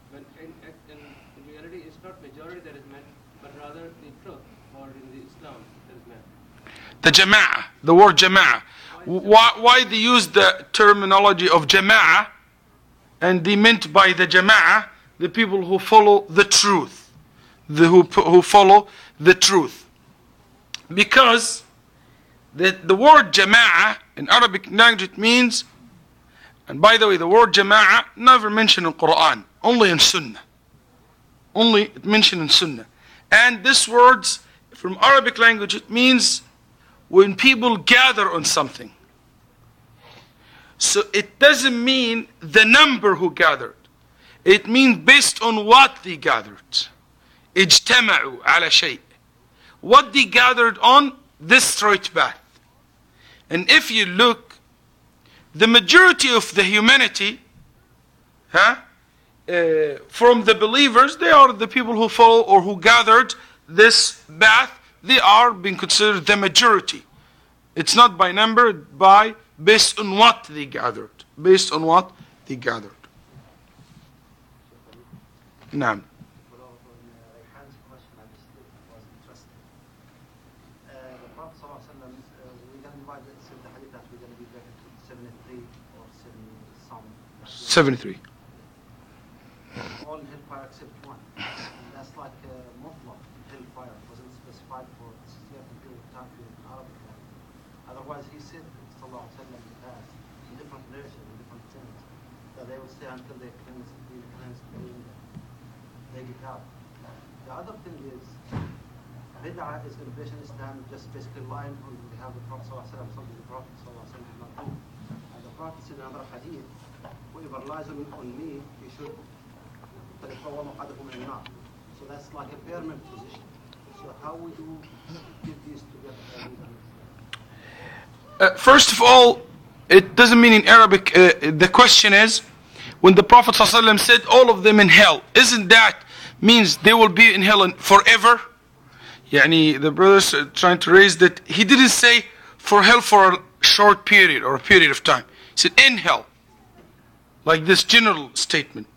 But in reality, it's not majority that is meant, but rather the truth, or in the Islam that is meant. The jama'ah, the word jama'ah. Why they use the terminology of jama'ah, and they meant by the jama'ah the people who follow the truth, who follow the truth. Because the word jama'ah in Arabic language, it means, and by the way, the word jama'ah never mentioned in Quran, only in Sunnah. Only it mentioned in Sunnah. And this words from Arabic language, it means when people gather on something. So it doesn't mean the number who gathered. It means based on what they gathered. اجتمعوا على شيء. What they gathered on, this straight path. And if you look, the majority of the humanity, from the believers, they are the people who follow or who gathered this path. They are being considered the majority. It's not by number, by based on what they gathered. Based on what they gathered. Naam. The Prophet ﷺ, we're going to divide the hadith that we're going to be back into 73 or 70 some. 73. All hellfire except one. And that's like mutlaq hellfire. It wasn't specified for a certain period of time in Arabic. Otherwise, he said, sallallahu alaihi wasallam, in the past, in different narrations, in different things, that they will stay until they cleanse, they get out. The other thing is, bid'ah is innovation Islam, just basically lying on behalf of the Prophet sallallahu alaihi wasallam, something the Prophet sallallahu alaihi wasallam did not do. And the Prophet said in another hadith, whoever lies on me, he should. So that's like a permanent position. So how would you get these together? First of all, it doesn't mean in Arabic. The question is, when the Prophet ﷺ said all of them in hell, isn't that means they will be in hell forever? Yani the brothers are trying to raise that. He didn't say for hell for a short period or a period of time. He said in hell. Like this general statement.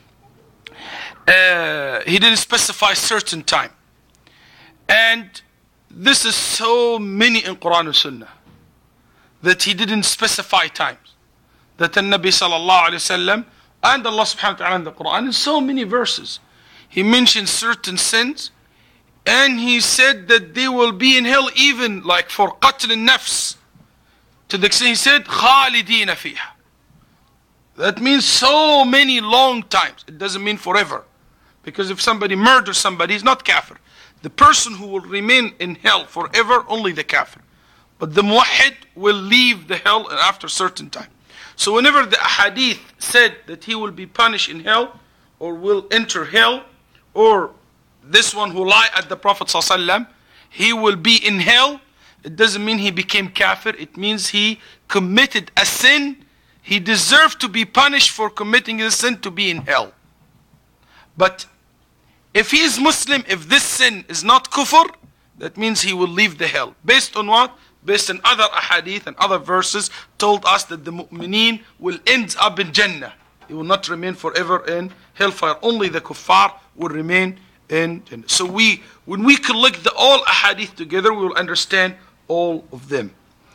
He didn't specify certain time. And this is so many in Quran and Sunnah that he didn't specify times. That the Nabi sallallahu alayhi wasallam and Allah subhanahu wa ta'ala in the Quran, in so many verses, he mentioned certain sins and he said that they will be in hell even like for qatl al-nafs. To the extent he said, خالدين فيها. That means so many long times. It doesn't mean forever. Because if somebody murders somebody, he's not kafir. The person who will remain in hell forever, only the kafir. But the muwahhid will leave the hell after a certain time. So whenever the hadith said that he will be punished in hell, or will enter hell, or this one who lied at the Prophet ﷺ, he will be in hell, it doesn't mean he became kafir. It means he committed a sin. He deserved to be punished for committing a sin to be in hell. But if he is Muslim, if this sin is not kufr, that means he will leave the hell. Based on what? Based on other ahadith and other verses told us that the mu'mineen will end up in Jannah. They will not remain forever in hellfire. Only the kuffar will remain in Jannah. So when we collect all ahadith together, we will understand all of them.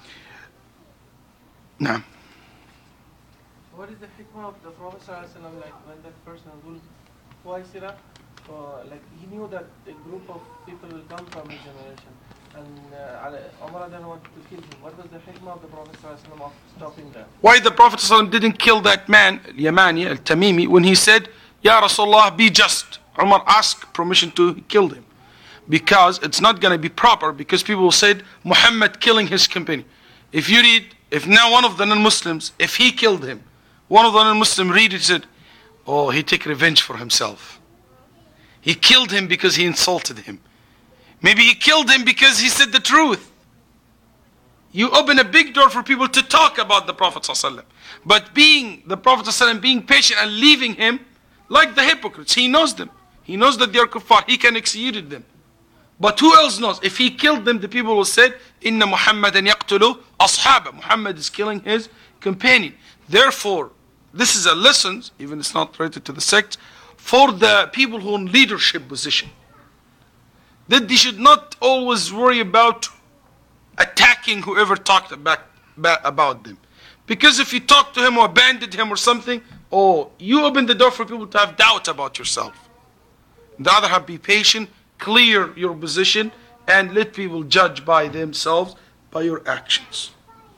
Now. What is the hikmah of the Prophet ﷺ, like when that person Dhul Khuwaisira, like he knew that a group of people will come from his generation, and Umar then wanted to kill him. What was the hikmah of the Prophet ﷺ of stopping that? Why the Prophet ﷺ didn't kill that man, Yamani, Al-Tamimi, when he said, Ya Rasulullah, be just. Umar asked permission to kill him. Because it's not going to be proper, because people said, Muhammad killing his companion. If you read, if now one of the non-Muslims, if he killed him, one of the non-Muslims read it, said, oh, he took revenge for himself. He killed him because he insulted him. Maybe he killed him because he said the truth. You open a big door for people to talk about the Prophet ﷺ. But being the Prophet ﷺ, being patient and leaving him, like the hypocrites, he knows them. He knows that they are kuffar. He can execute them. But who else knows? If he killed them, the people will say, Inna Muhammadan yaqtulu ashaba. Muhammad is killing his companion. Therefore, this is a lesson, even it's not related to the sect, for the people who are in leadership position. That they should not always worry about attacking whoever talked about them. Because if you talk to him or abandoned him or something, you open the door for people to have doubt about yourself. On the other hand, be patient, clear your position, and let people judge by themselves, by your actions.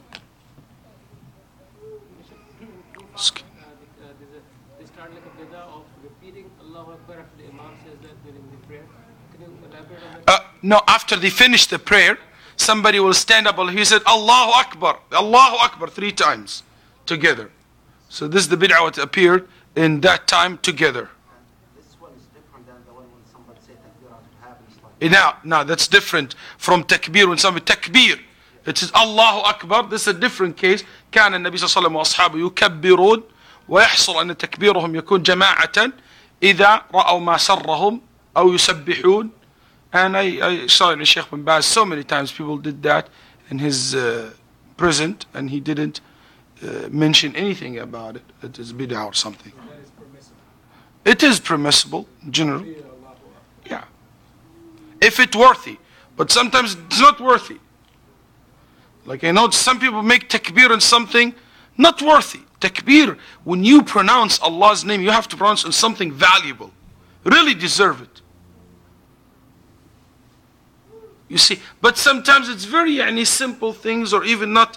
They start like a bid'ah of repeating Allahu Akbar after the Imam says that during the prayer. Can you elaborate on that? No, after they finish the prayer, somebody will stand up and he said, Allahu Akbar 3 times together. So this is the bid'ah that appeared in that time together. This one is different than the one when somebody said takbir out of habit. Like Now that's different from takbir. When somebody takbir, it says Allahu Akbar. This is a different case. كان النبي صلى الله عليه وسلم وأصحابه يكبرون ويحصل أن تكبيرهم يكون جماعة إذا رأوا ما سرهم أو يسبحون. And I saw in Sheikh bin Baz so many times people did that in his present, and he didn't mention anything about it. It is bid'ah or something. That is permissible. It is permissible in general. Yeah. If it's worthy. But sometimes it's not worthy. Like I know some people make takbir on something not worthy. Takbir, when you pronounce Allah's name, you have to pronounce on something valuable. Really deserve it. You see, but sometimes it's very simple things, or even not,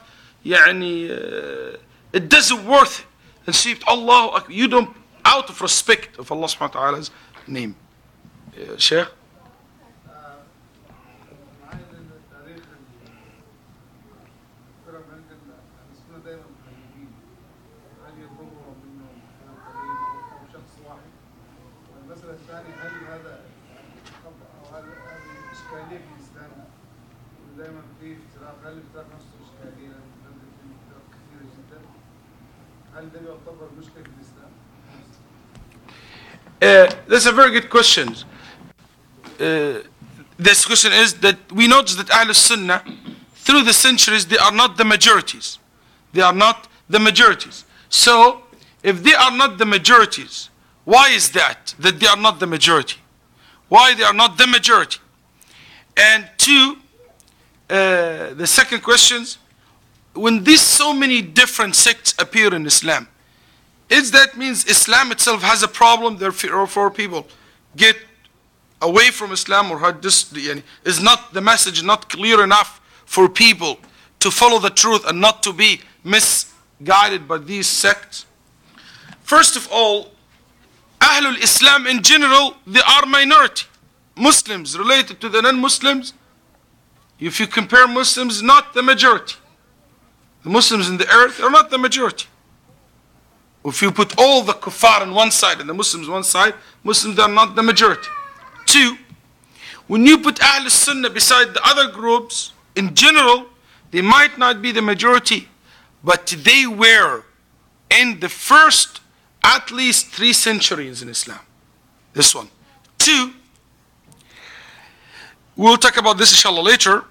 it doesn't worth it. And see, Allah, you don't, out of respect of Allah subhanahu wa ta'ala's name. Sheikh? That's a very good question. This question is that we notice that Ahl Sunnah, through the centuries, they are not the majorities. They are not the majorities. So, if they are not the majorities, why is that they are not the majority? Why they are not the majority? And two, the second question, when these so many different sects appear in Islam, is that means Islam itself has a problem, therefore people get away from Islam, or is not the message not clear enough for people to follow the truth and not to be misguided by these sects? First of all, Ahlul Islam in general, they are minority. Muslims related to the non-Muslims, if you compare Muslims, not the majority. The Muslims in the earth are not the majority. If you put all the kuffar on one side and the Muslims on one side, Muslims are not the majority. Two, when you put Ahl Sunnah beside the other groups, in general, they might not be the majority, but they were in the first at least 3 centuries in Islam. This one. Two, we'll talk about this inshallah later,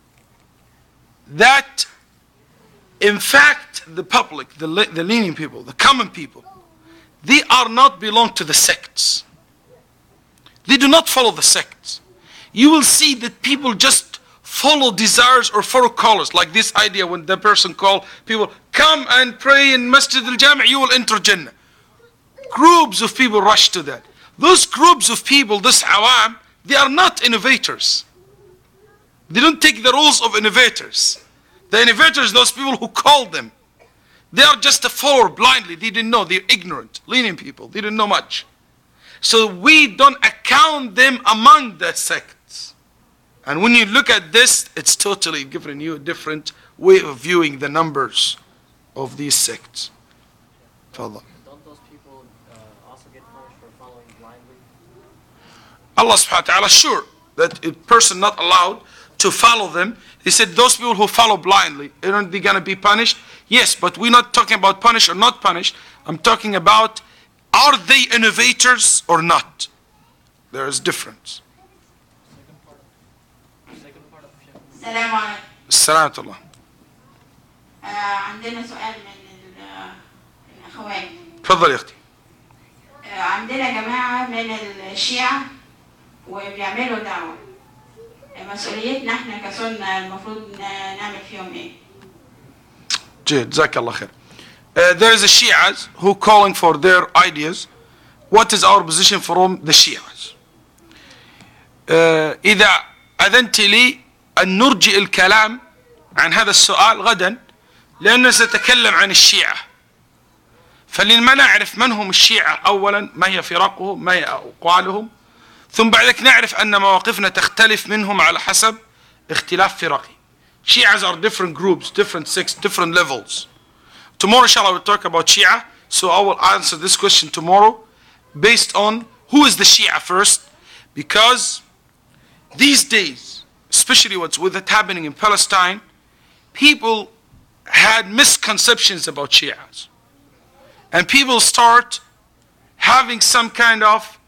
that in fact the public, the lenient people, the common people, they are not belong to the sects. They do not follow the sects. You will see that people just follow desires or follow colors, like this idea when the person called people, come and pray in Masjid al-Jami', you will enter Jannah. Groups of people rush to that. Those groups of people, this awam, they are not innovators. They don't take the rules of innovators. The innovators, those people who called them, they are just a follower blindly. They didn't know. They're ignorant, lenient people. They didn't know much. So we don't account them among the sects. And when you look at this, it's totally giving you a different way of viewing the numbers of these sects. Fadal. Don't those people also get punished for following blindly? Allah subhanahu wa ta'ala, sure, that a person not allowed to follow them. He said those people who follow blindly, aren't they going to be punished? Yes, but we're not talking about punished or not punished. I'm talking about, are they innovators or not? There is difference. السلام عليكم. السلام عليكم. عندنا سؤال من أخواني. تفضل يا أختي. عندنا جماعة من الشيعة وبيعملوا دعوة. مسؤوليتنا احنا كسنة المفروض نعمل فيهم ايه؟ جيد جزاك الله خير. There is a Shias who calling for their ideas. What is our position from the Shias? إذا أذنت لي أن نرجئ الكلام عن هذا السؤال غدا لأننا سنتكلم عن الشيعة. فلما نعرف من هم الشيعة أولا، ما هي فرقهم، ما هي أقوالهم، ثم بعد ذلك نعرف أن مواقفنا تختلف منهم على حسب اختلاف فرقي. Shias are different groups, different sects, different levels. Tomorrow inshallah we'll talk about Shia, so I will answer this question tomorrow based on who is the Shia first, because these days, especially what's with it happening in Palestine, people had misconceptions about Shias. And people start having some kind of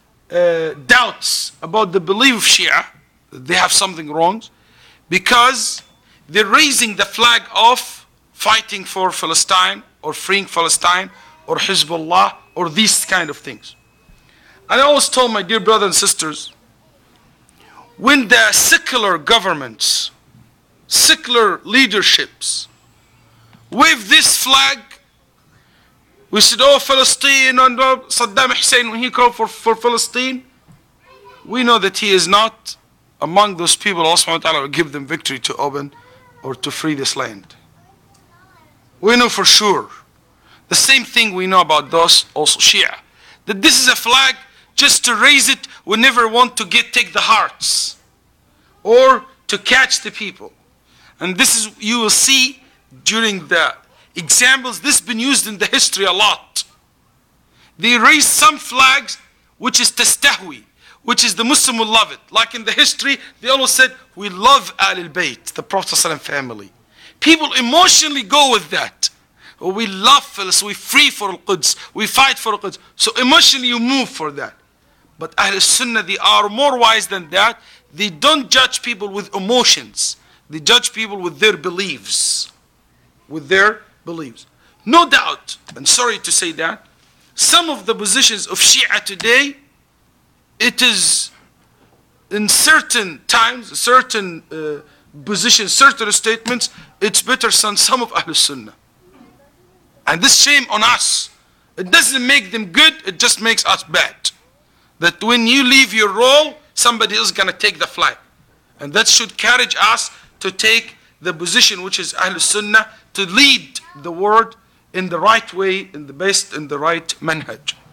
doubts about the belief of Shia, that they have something wrong, because they're raising the flag of fighting for Palestine, or freeing Palestine, or Hezbollah, or these kind of things. And I always told my dear brothers and sisters, when the secular governments, secular leaderships wave this flag, we said, oh, Palestine, and Saddam Hussein, when he called for Palestine, we know that he is not among those people Allah subhanahu wa ta'ala will give them victory to open or to free this land. We know for sure. The same thing we know about those also Shia, that this is a flag just to raise it. We never want to take the hearts or to catch the people. And this is, you will see during the examples, this has been used in the history a lot. They raise some flags which is tastahwi, which is the Muslim will love it. Like in the history, they always said, we love Ahlul Bayt, the Prophet ﷺ family. People emotionally go with that. We love Palestine, we free for Al-Quds, we fight for Al-Quds. So emotionally you move for that. But Ahl Sunnah, they are more wise than that. They don't judge people with emotions. They judge people with their beliefs. With their beliefs. No doubt, and sorry to say that, some of the positions of Shia today, it is in certain times, certain positions, certain statements, it's better than some of Ahl Sunnah. And this shame on us. It doesn't make them good, it just makes us bad. That when you leave your role, somebody else is going to take the flag. And that should encourage us to take the position which is Ahl Sunnah, to lead the world in the right way, in the best, in the right manhaj.